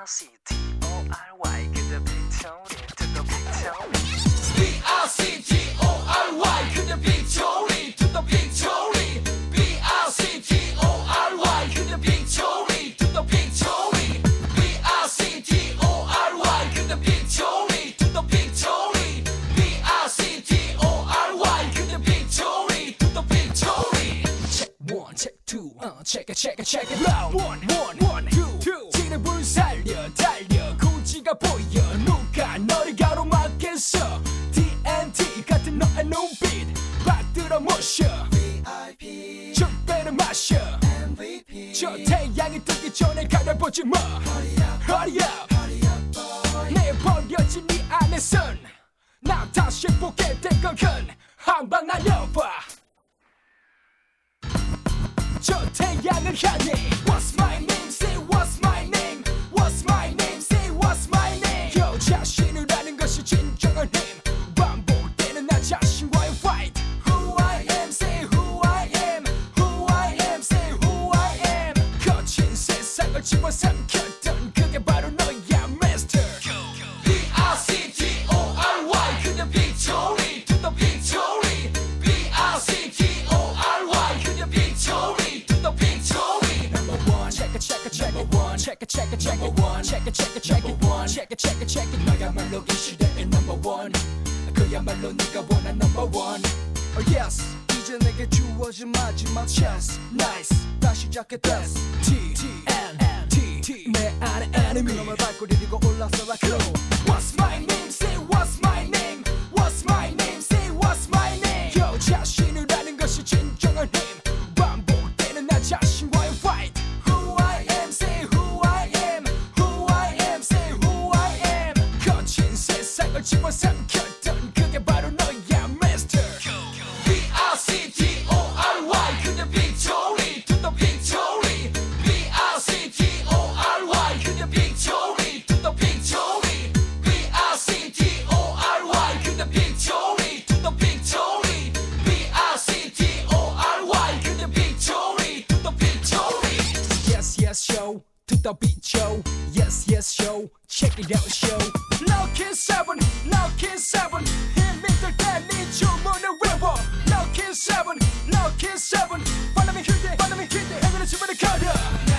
B-R-C-T-O-R-Y 그대 빅토리 to the victory B-R-C-T-O-R-Y 그대 빅토리 to the victory B-R-C-T-O-R-Y 그대 빅토리 to the victory B-R-C-T-O-R-Y 그대 빅토리 to the victory B-R-C-T-O-R-Y 그대 빅토리 to the victory Check one, check two, check it, check it, check it. Round one, two. 지름을 살려 달려 고지가 보여 누가 너를 가로막겠어 TNT 같은 너의 눈빛 받들어 모셔 VIP 적배를 마셔 MVP 저 태양이 뜨기 전에 가려보지 마 Hurry up 내 버려진 네 안에선 나 다시 보게 될 건 큰 한방 날려봐 저 태양을 향해 What's my name? Say what's my name? What's my name? Say what's my name? 여 자신을 아는 것이 진정한 힘 반복되는 나 자신과의 fight Who I am? Say who I am? Who I am? Say who I am? 거친 세상을 집어삼켰던 그게 바로 너야 master B-R-C-T-O-R-Y 그대 victory to the victory B-R-C-T-O-R-Y 그대 victory to the victory Number one check it check it check it one check it check it check it one check it check it check it one check it check it check it 너야말로 이 시대의 number one 그야말로 네가 원한 number one Oh yes 이제 내게 주어진 마지막 chance Nice 다시 시작했다 TNT 내 안의 enemy 그놈을 밟고 디디고 올라서 like you What's my name? Say what's my name? What's my name? Say what's my name? 여 자신을 아는 것이 진정한 힘 반복되는 나 자신과의 fight Who I am? Say who I am? Who I am? Say who I am? 거친 세상을 집어삼켰던 그게 바로 너야 master B-R-C-T-O-R-Y 그대 victory to the victory B-R-C-T-O-R-Y 그대 victory to the victory B-R-C-T-O-R-Y 그대 victory to the victory B-R-C-T-O-R-Y 그대 victory to the victory Yes yes show to the beat show Yes yes show check it out show Lucky 7 Lucky 7 힘이 들때네 주문을 외워 Lucky 7 Lucky 7 바람이 힐때 행운의 집을 걸어